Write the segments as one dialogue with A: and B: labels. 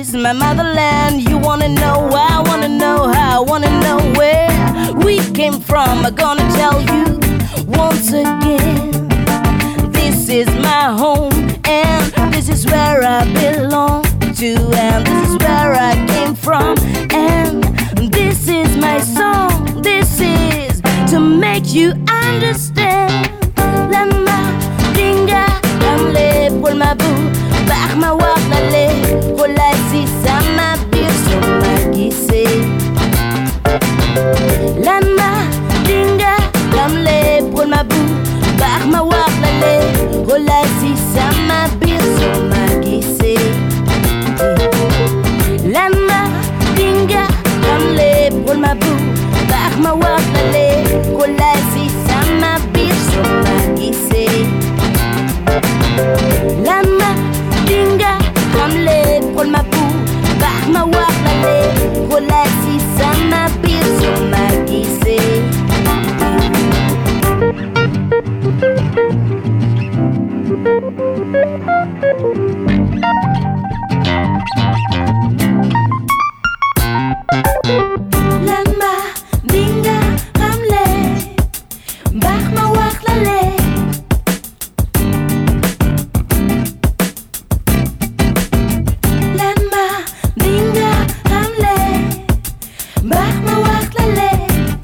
A: is my motherland. You wanna know why, I wanna know how, I wanna know where we came from. I'm gonna tell you once again. This is my home, and this is where I belong to, and this is where I came from, and this is my song. This is to make you understand. Lama dinga ramle por ma bu bach ma wak la le holai si sama bir so magise. Lama dinga ramle por ma bu bach ma wak la le holai si sama bir so magise. Lama dinga ramle por ma bu bach ma wak la le holai si sama bir so magise. Lama dinga ramle por ma bu bach ma wak la le holai si sama bir so magise. Lama dinga ramle bach ma wak la le. Lama dinga ramle bach ma wak la le.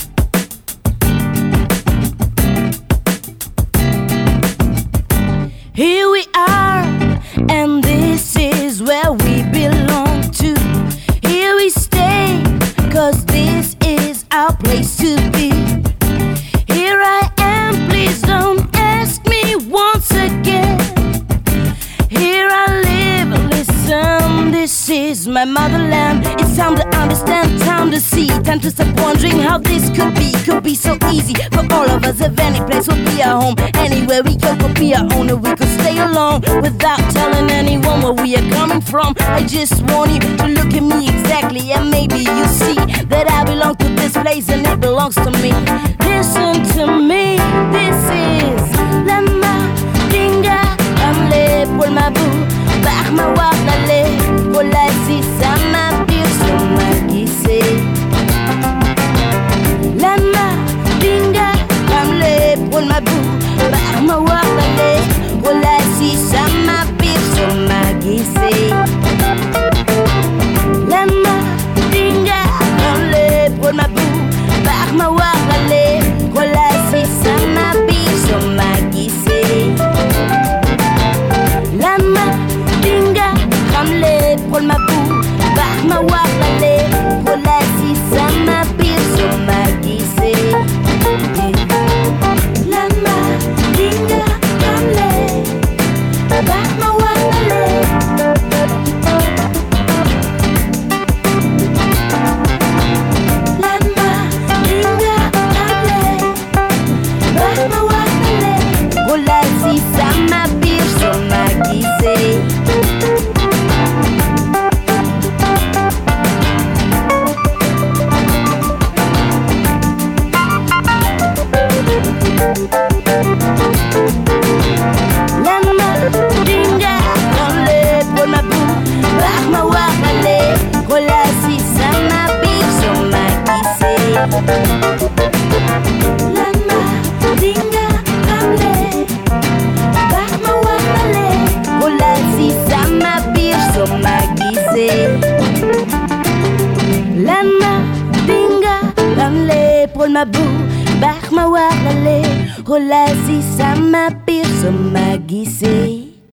A: Here we are, and this is where we belong to. Here we stay, 'cause this is our place to be. Here I am, please don't ask me once again. Here I live, listen, this is my motherland. It's time to understand, time to see, time to stop wondering how this could be. Could be so easy for all of us. If any place will be our home, anywhere we go could be our own. Or we could stay alone without telling anyone where we are coming from. I just want you to look at me exactly, and maybe you'll see that I belong to this place and it belongs to me. Listen to me, this is Lama dinga ramle por ma bu bach ma wak la le holai si sama bir so magise. Lama dinga ramle por ma bu bach ma wak la le holai si sama bir so magise. Lama dinga ramle por ma bu bach ma wak la le holai si sama bir so magise. Lama dinga ramle por ma bu bach ma wak la le holai si sama bir so magise. Lama dinga ramle bach ma wak la le. Lama dinga ramle bach ma wak la le holai si sama bir so magise. Lama dinga ramle por ma bu bach ma wak la le holai si sama bir so magise. Lama dinga ramle bach ma wak la le holai si sama bir so magise. Lama dinga ramle por ma bu bach ma wak la le holai si sama bir so magise.